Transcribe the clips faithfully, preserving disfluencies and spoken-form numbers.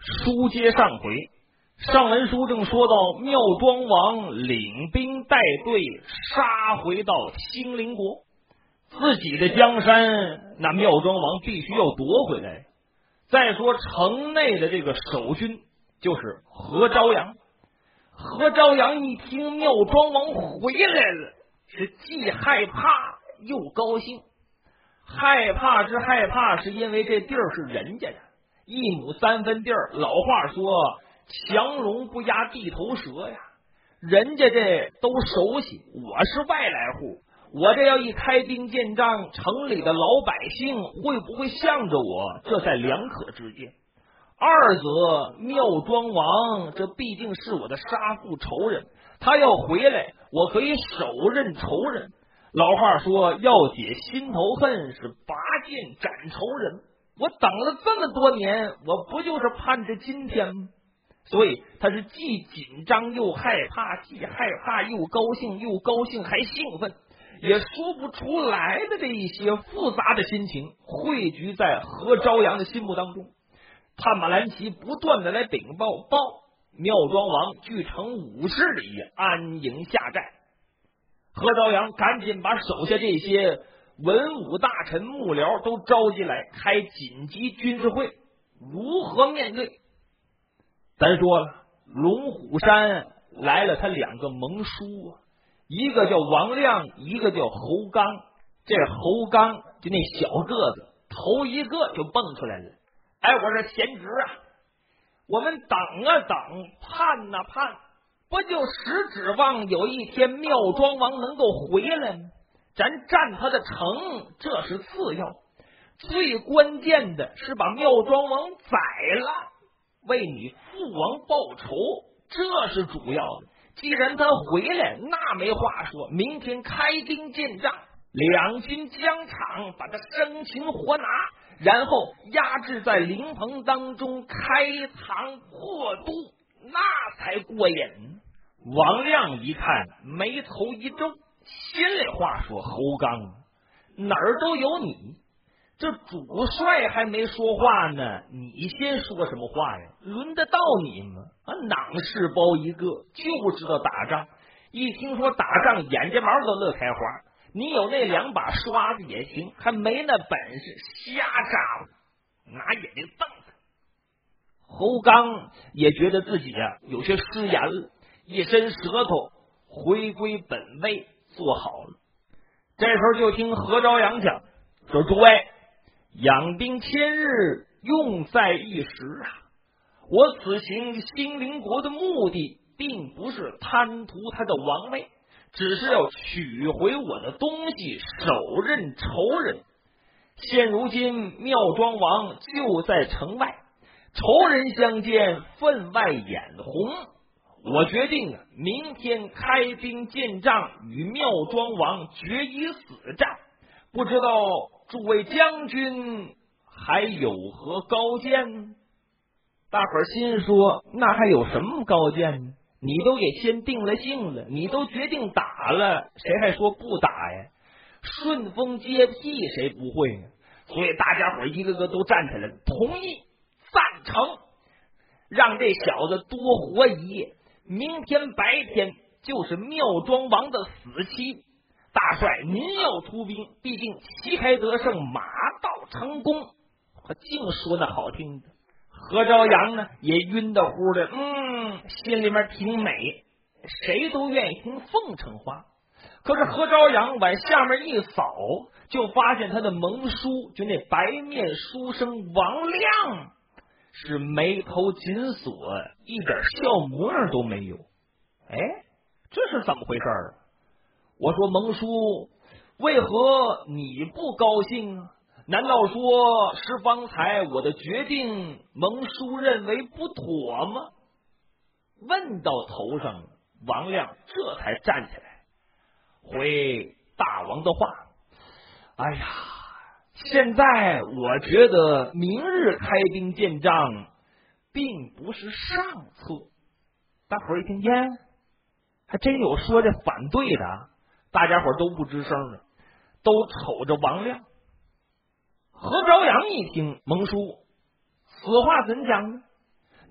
书接上回，上文书正说到妙庄王领兵带队杀回到兴陵国，自己的江山那妙庄王必须要夺回来。再说城内的这个守军就是何朝阳，何朝阳一听妙庄王回来了，是既害怕又高兴。害怕之害怕是因为这地儿是人家的，一亩三分地儿，老话说强龙不压地头蛇呀，人家这都熟悉，我是外来户，我这要一开兵见仗，城里的老百姓会不会向着我，这在两可之间。二则妙庄王这毕竟是我的杀父仇人，他要回来，我可以手刃仇人。老话说要解心头恨，是拔剑斩仇人。我等了这么多年，我不就是盼着今天吗？所以他是既紧张又害怕，既害怕又高兴，又高兴还兴奋，也说不出来的这一些复杂的心情汇聚在何朝阳的心目当中。探马兰奇不断的来禀报，报妙庄王距城五十里安营下寨。何朝阳赶紧把手下这些文武大臣幕僚都召集来，开紧急军事会，如何面对？咱说了，龙虎山来了他两个盟叔，一个叫王亮，一个叫侯刚。这侯刚就那小个子，头一个就蹦出来了。哎，我说贤侄啊，我们等啊等，盼啊盼，不就只指望有一天妙庄王能够回来吗？咱占他的城，这是次要，最关键的是把妙庄王宰了，为你父王报仇，这是主要的。既然他回来，那没话说，明天开兵见仗，两军疆场，把他生擒活拿，然后压制在灵棚当中，开膛破肚，那才过瘾。王亮一看，眉头一皱，心里话说：侯刚，哪儿都有你，这主帅还没说话呢，你先说什么话呀？轮得到你吗？啊，囊事包一个，就知道打仗，一听说打仗，眼睫毛都乐开花。你有那两把刷子也行，还没那本事，瞎扎我，拿眼睛瞪他。侯刚也觉得自己啊有些失言了，一伸舌头回归本位，做好了。这时候就听何朝阳讲说：诸位，养兵千日，用在一时啊！我此行兴陵国的目的，并不是贪图他的王位，只是要取回我的东西，手刃仇人。现如今妙庄王就在城外，仇人相见，分外眼红。我决定啊，明天开兵见仗，与妙庄王决一死战。不知道诸位将军还有何高见？大伙儿心说，那还有什么高见呢？你都给先定了性了，你都决定打了，谁还说不打呀？顺风接屁谁不会呢？所以大家伙一个个都站起来，同意赞成，让这小子多活一夜。明天白天就是妙庄王的死期。大帅您要出兵，毕竟旗开得胜，马到成功。我净说那好听的。何朝阳呢也晕得乎的，嗯，心里面挺美，谁都愿意听奉承话。可是何朝阳往下面一扫，就发现他的盟叔，就那白面书生王亮，是眉头紧锁，一点笑模样都没有。哎，这是怎么回事啊？我说盟叔，为何你不高兴啊？难道说是方才我的决定盟叔认为不妥吗？问到头上，王亮这才站起来回大王的话。哎呀，现在我觉得明日开兵见仗并不是上策。大伙儿一听，耶，还真有说这反对的啊！大家伙儿都不吱声了，都瞅着王亮。何朝阳一听，盟叔，此话怎讲呢？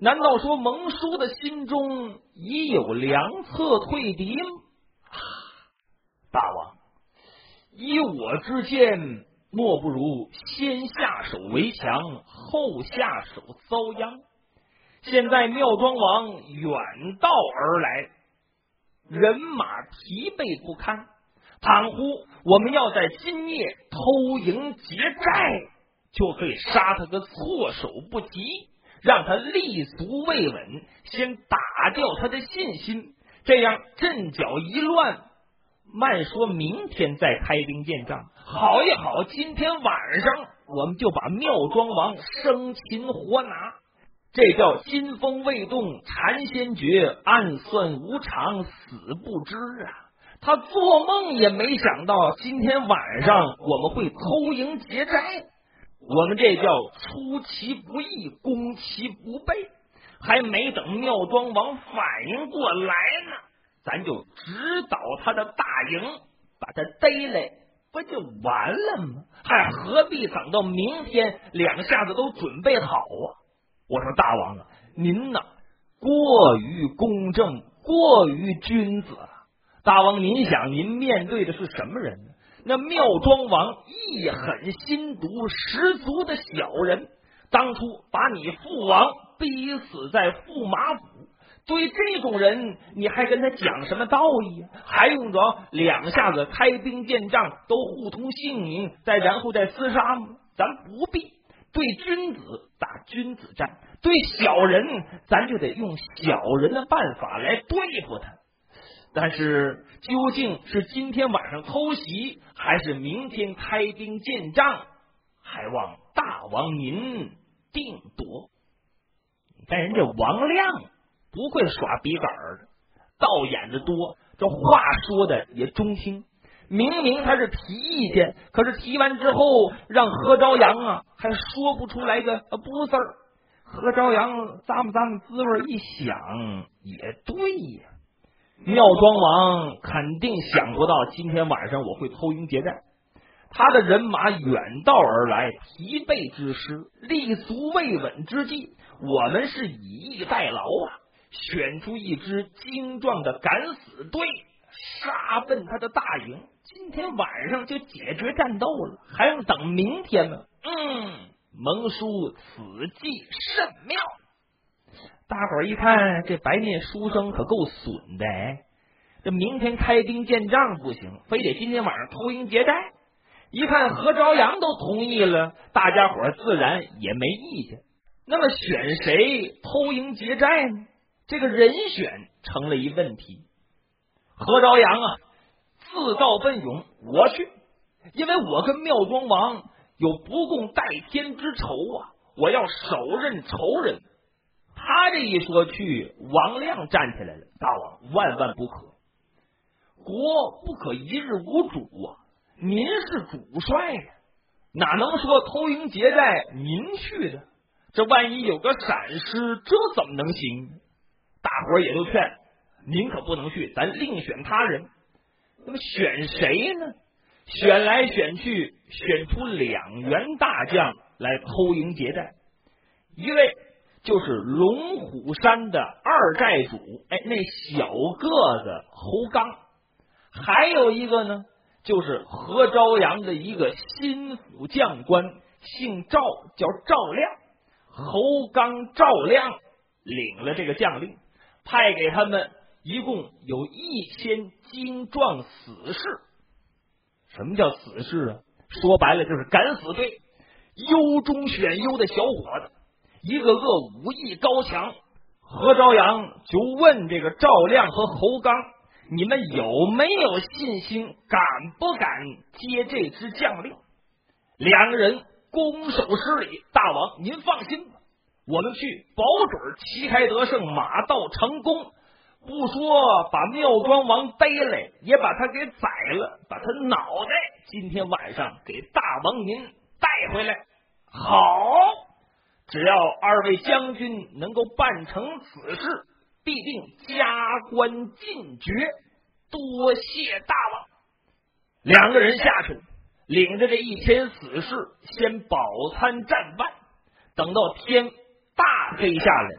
难道说蒙叔的心中已有良策退敌吗？大王，依我之见，莫不如先下手为强，后下手遭殃。现在妙庄王远道而来，人马疲惫不堪，倘乎我们要在今夜偷营劫寨，就可以杀他个措手不及，让他立足未稳，先打掉他的信心，这样阵脚一乱，慢说明天再开兵建仗，好也好，今天晚上我们就把妙庄王生擒活拿。这叫金风未动禅先觉，暗算无常死不知啊！他做梦也没想到今天晚上我们会偷营劫寨，我们这叫出其不意，攻其不备。还没等妙庄王反应过来呢，咱就直捣他的大营，把他逮来，不就完了吗？还何必等到明天两下子都准备好啊？我说大王啊，您呢过于公正，过于君子了。大王您想，您面对的是什么人呢？那妙庄王一狠心毒十足的小人，当初把你父王逼死在驸马府，对这种人你还跟他讲什么道义？还用着两下子开兵建仗都互通姓名，再然后再厮杀吗？咱不必。对君子打君子战，对小人咱就得用小人的办法来对付他。但是究竟是今天晚上偷袭，还是明天开兵建仗，还望大王您定夺。你看人家王亮不会耍笔杆的，道演的多，这话说的也中听。明明他是提意见，可是提完之后让何朝阳啊还说不出来个不字儿。何朝阳咂摸咂摸滋味一想，也对呀，妙庄王肯定想不到今天晚上我会偷营劫寨，他的人马远道而来，疲惫之师，立足未稳之际，我们是以逸待劳啊，选出一支精壮的敢死队，杀奔他的大营，今天晚上就解决战斗了，还用等明天吗？嗯，蒙叔此计甚妙。大伙儿一看，这白面书生可够损的，这明天开兵建仗不行，非得今天晚上偷营劫寨。一看何朝阳都同意了，大家伙儿自然也没意见。那么选谁偷营劫寨呢？这个人选成了一问题。何朝阳啊，自告奋勇，我去，因为我跟妙庄王有不共戴天之仇啊，我要手刃仇人。他这一说去，王亮站起来了，大王万万不可，国不可一日无主啊，您是主帅呀，哪能说偷营劫寨您去的？这万一有个闪失，这怎么能行？大伙儿也都劝，您可不能去，咱另选他人。那么选谁呢？选来选去，选出两员大将来偷营劫寨。一位就是龙虎山的二寨主，哎，那小个子侯刚。还有一个呢，就是何朝阳的一个心腹将官，姓赵，叫赵亮。侯刚、赵亮领了这个将令，派给他们一共有一千精壮死士。什么叫死士啊？说白了就是敢死队，优中选优的小伙子，一个个武艺高强。何朝阳就问这个赵亮和侯刚，你们有没有信心，敢不敢接这支将令？两个人拱手施礼，大王您放心吧，我们去保准旗开得胜，马到成功。不说把妙庄王逮来，也把他给宰了，把他脑袋今天晚上给大王您带回来。好，只要二位将军能够办成此事，必定加官进爵。多谢大王。两个人下去，领着这一千死士，先饱餐战饭，等到天大黑下来，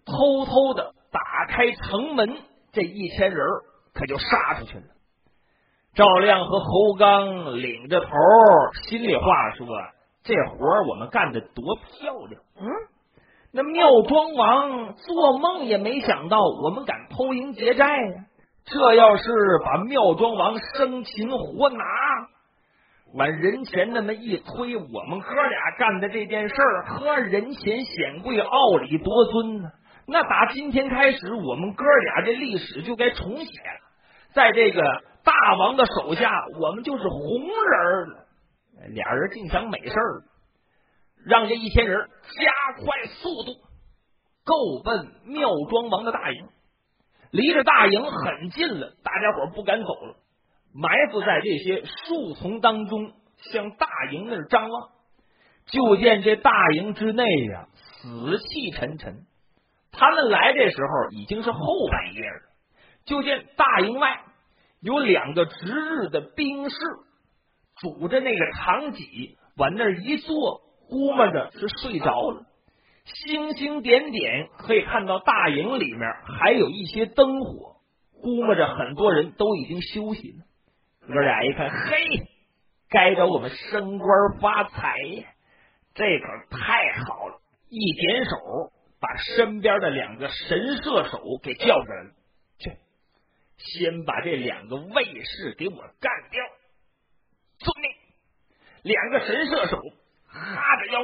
偷偷的打开城门，这一千人可就杀出去了。赵亮和侯刚领着头，心里话说，这活儿我们干得多漂亮。嗯，那妙庄王做梦也没想到我们敢偷营劫寨呀、啊！这要是把妙庄王生擒活拿，往人前那么一推，我们哥俩干的这件事儿，呵，人前显贵，傲里夺尊呢。那打今天开始，我们哥俩这历史就该重写了。在这个大王的手下，我们就是红人了。俩人竟想美事儿，让这一千人加快速度，够奔妙庄王的大营。离着大营很近了，大家伙不敢走了，埋伏在这些树丛当中，向大营那儿张望。就见这大营之内呀、啊，死气沉沉。他们来这时候已经是后半夜了。就见大营外有两个值日的兵士，拄着那个长戟往那儿一坐，估摸着是睡着了。星星点点，可以看到大营里面还有一些灯火，估摸着很多人都已经休息了。哥俩一看，嘿，该着我们升官发财呀！这可太好了！一点手，把身边的两个神射手给叫出来了。去，先把这两个卫士给我干掉！遵命！两个神射手哈着腰，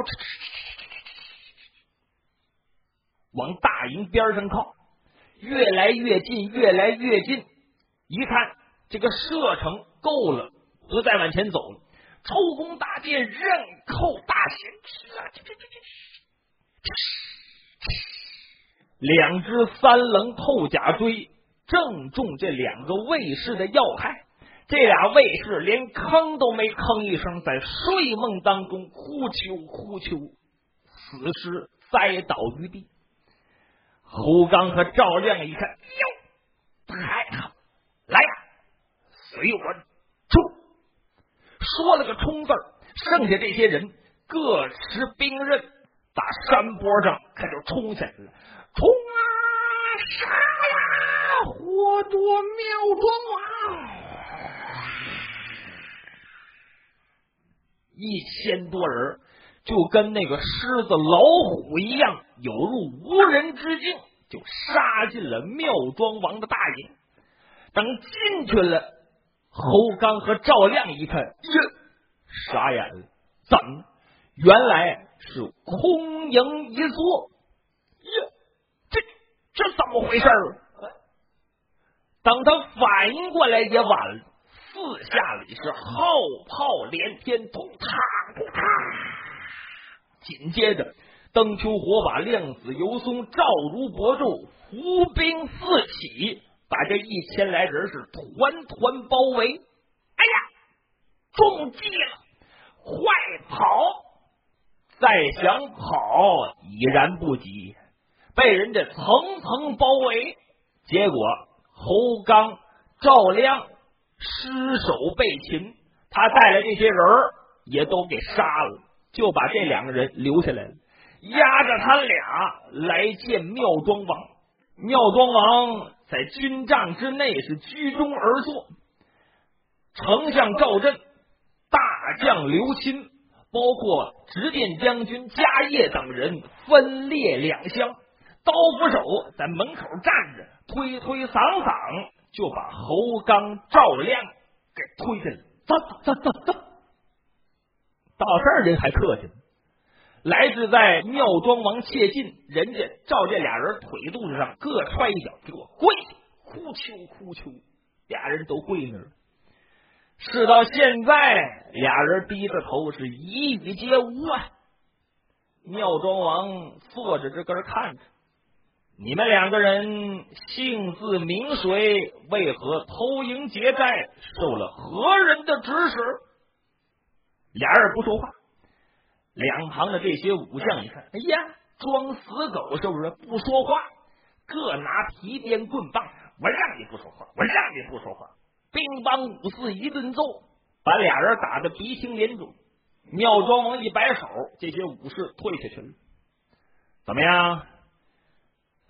往大营边上靠，越来越近，越来越近。一看这个射程够了，不再往前走了。抽弓搭箭，刃扣大弦，两只三棱透甲锥正中这两个卫士的要害。这俩卫士连吭都没吭一声，在睡梦当中哭求哭求，死尸栽倒于地。侯刚和赵亮一看，哟，太好，来呀，随我冲！说了个冲字儿，剩下这些人各持兵刃，打山坡上可就冲下来了。冲啊，杀呀，活捉妙庄王！一千多人就跟那个狮子老虎一样，有入无人之境，就杀进了妙庄王的大营。等进去了，侯刚和赵亮一看，呀，傻眼了，怎么？原来是空营一座。呀，这这怎么回事儿？等他反应过来也晚了，四下里是号炮连天，咚嗒咚嗒。紧接着，灯秋火把、亮子游松、赵如伯胄，伏兵四起，把这一千来人是团团包围。哎呀，中计了，快跑！再想跑已然不及，被人家层层包围。结果侯刚、赵亮失手被擒，他带来这些人也都给杀了，就把这两个人留下来了，押着他俩来见妙庄王。妙庄王在军帐之内是居中而坐，丞相赵振、大将刘钦，包括执剑将军迦叶等人分列两厢，刀斧手在门口站着，推推搡搡就把侯刚、赵亮给推下来。走走走走走，到这儿人还客气呢。来自在妙庄王切近，人家照这俩人腿肚子上各踹一脚，给我跪下，哭求哭求，俩人都跪那儿。事到现在，俩人低着头是一语皆无啊。妙庄王坐着这根看着，你们两个人姓字名谁？为何偷营劫寨？受了何人的指使？俩人不说话。两旁的这些武将一看，哎呀，装死狗是不是？不说话，各拿皮鞭棍棒，我让你不说话，我让你不说话。兵帮五四一顿揍，把俩人打得鼻青脸肿。妙庄王一摆手，这些武士退下去了。怎么样？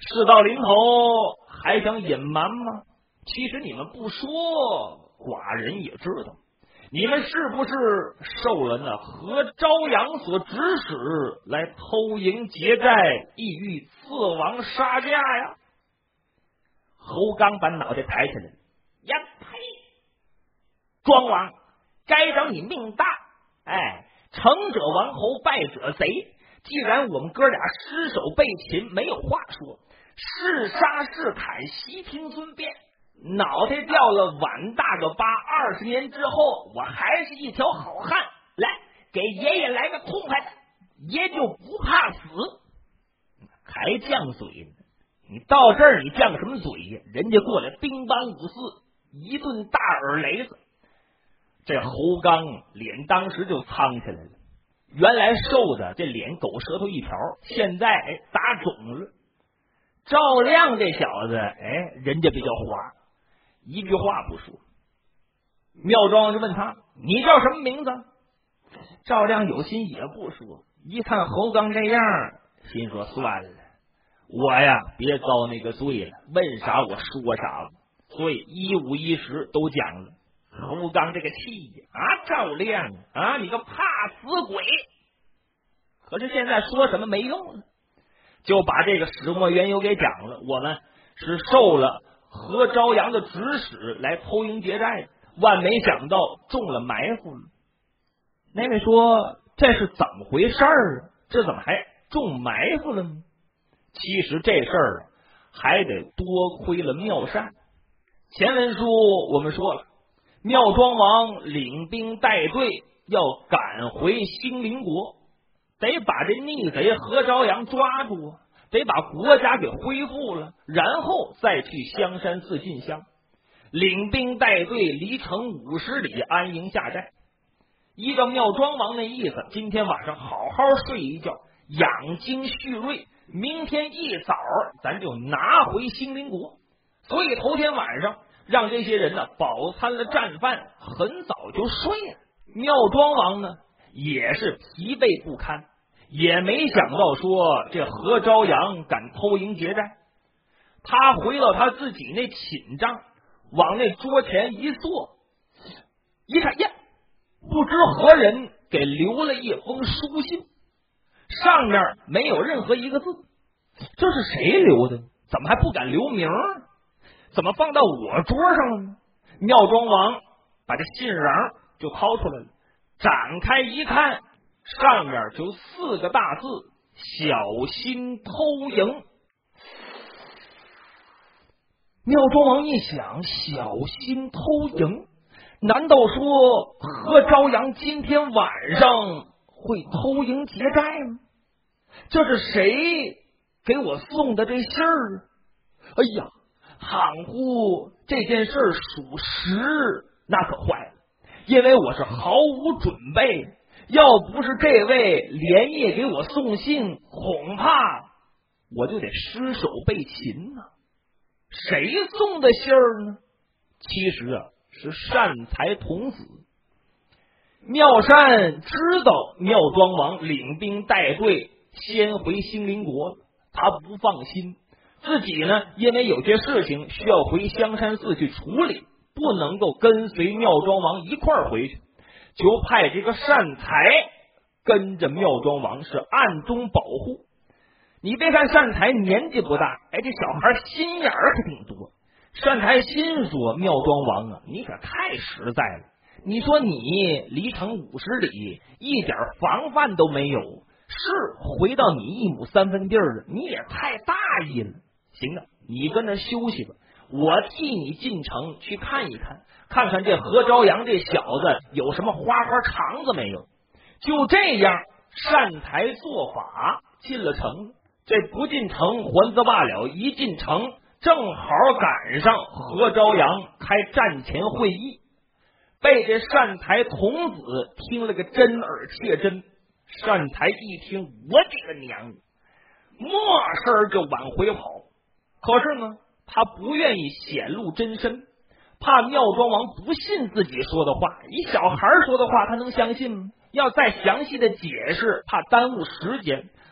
事到临头还想隐瞒吗？其实你们不说，寡人也知道，你们是不是受了那何朝阳所指使来偷营劫寨，意欲刺王杀驾呀？侯刚把脑袋抬起来，呀呸！庄王，该找你命大！哎，成者王侯，败者贼。既然我们哥俩失手被擒，没有话说，是杀是砍，悉听尊便。脑袋掉了碗大个疤，二十年之后，我还是一条好汉。来，给爷爷来个痛快的，爷就不怕死。还犟嘴呢？你到这儿你犟什么嘴呀？人家过来兵帮五四，一顿大耳雷子。这侯刚脸当时就苍起来了，原来瘦的这脸狗舌头一条，现在哎打肿了。赵亮这小子哎，人家比较滑，一句话不说。妙庄就问他，你叫什么名字？赵亮有心也不说，一看侯刚这样，心说算了，我呀别遭那个罪了，问啥我说啥了，所以一五一十都讲了。侯刚这个气呀啊，赵亮啊，你个怕死鬼！可是现在说什么没用了，就把这个始末缘由给讲了。我们是受了何朝阳的指使来偷营劫寨，万没想到中了埋伏了。那位说这是怎么回事儿啊？这怎么还中埋伏了呢？其实这事儿还得多亏了妙善。前文书我们说了，妙庄王领兵带队要赶回兴陵国，得把这逆贼何朝阳抓住，得把国家给恢复了，然后再去香山寺进香。领兵带队离城五十里安营下寨。依照妙庄王那意思，今天晚上好好睡一觉，养精蓄锐，明天一早咱就拿回兴陵国。所以头天晚上让这些人呢饱餐了战饭，很早就睡了。妙庄王呢也是疲惫不堪，也没想到说这何朝阳敢偷营劫寨。他回到他自己那寝帐，往那桌前一坐，一看呀，不知何人给留了一封书信，上面没有任何一个字。这是谁留的？怎么还不敢留名？怎么放到我桌上了呢？妙庄王把这信瓤就掏出来了，展开一看，上面就四个大字：小心偷营。妙庄王一想，小心偷营，难道说何朝阳今天晚上会偷营劫寨吗？这是谁给我送的这信儿？哎呀，倘乎这件事属实，那可坏了，因为我是毫无准备，要不是这位连夜给我送信，恐怕我就得失手被擒呢、啊。谁送的信儿呢？其实啊，是善财童子。妙善知道妙庄王领兵带队先回兴陵国，他不放心，自己呢因为有些事情需要回香山寺去处理，不能够跟随妙庄王一块儿回去，就派这个善财跟着妙庄王是暗中保护。你别看善财年纪不大，哎，这小孩心眼儿可挺多。善财心说，妙庄王啊，你可太实在了，你说你离城五十里，一点防范都没有，是回到你一亩三分地儿了，你也太大意了。行啊，你跟那休息吧，我替你进城去看一看，看看这何朝阳这小子有什么花花肠子没有。就这样，善财做法进了城。这不进城还则罢了，一进城正好赶上何朝阳开战前会议，被这善财童子听了个真耳切真。善财一听，我这个娘，没事就往回跑。可是呢，他不愿意显露真身，怕妙庄王不信自己说的话。一小孩说的话他能相信吗？要再详细的解释，怕耽误时间，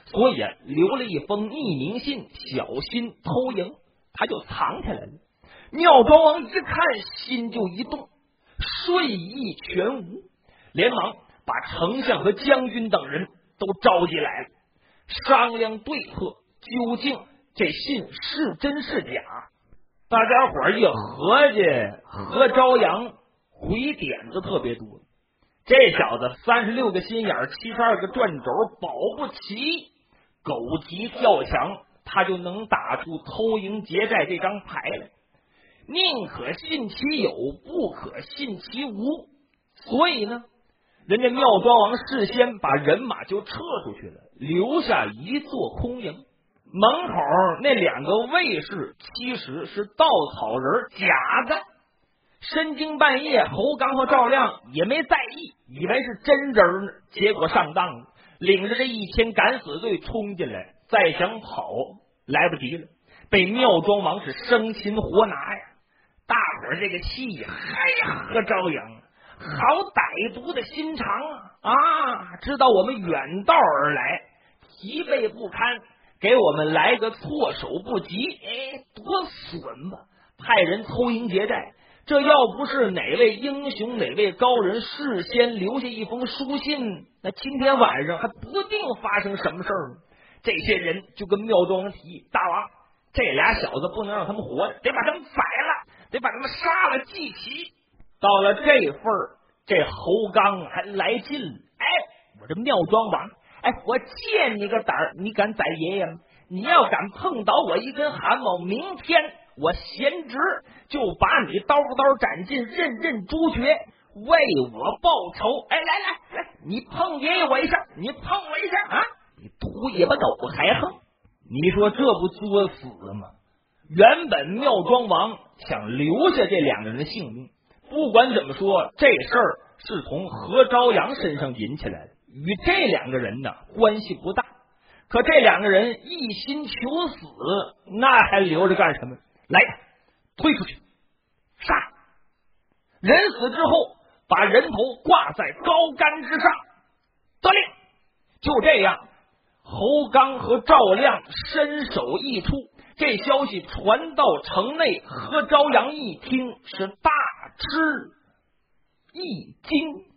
所以啊，留了一封匿名信，小心偷营，他就藏起来了。妙庄王一看，心就一动，睡意全无，连忙把丞相和将军等人都召集来了，商量对策，究竟这信是真是假。大家伙儿一合计，何朝阳回点子特别多，这小子三十六个心眼，七十二个转轴，保不齐狗急跳墙，他就能打出偷营劫寨这张牌来。宁可信其有，不可信其无。所以呢，人家妙庄王事先把人马就撤出去了，留下一座空营。门口那两个卫士其实是稻草人，假的。深更半夜，侯刚和赵亮也没在意，以为是真人呢，结果上当了，领着这一千敢死队冲进来，再想跑来不及了，被妙庄王是生擒活拿呀！大伙儿这个气呀，哎呀，何朝阳，好歹毒的心肠啊！啊，知道我们远道而来，疲惫不堪，给我们来个措手不及，哎，多损吧！派人偷营劫寨，这要不是哪位英雄哪位高人事先留下一封书信，那今天晚上还不定发生什么事儿呢。这些人就跟妙庄王提议，大王，这俩小子不能让他们活着，得把他们宰了，得把他们杀了祭旗。到了这份儿，这侯刚还来劲了。哎，我这妙庄王，哎，我借你个胆儿，你敢宰爷爷吗？你要敢碰倒我一根汗毛，明天我贤侄就把你刀刀斩尽，任任诛绝，为我报仇。哎，来来来，你碰爷爷我一下，你碰我一下啊！你秃尾巴狗还横，你说这不作死吗？原本妙庄王想留下这两个人的性命，不管怎么说，这事儿是从何朝阳身上引起来的，与这两个人呢关系不大。可这两个人一心求死，那还留着干什么？来，推出去，杀！人死之后，把人头挂在高杆之上。得令。就这样，侯刚和赵亮身首异处，这消息传到城内，何朝阳一听是大吃一惊。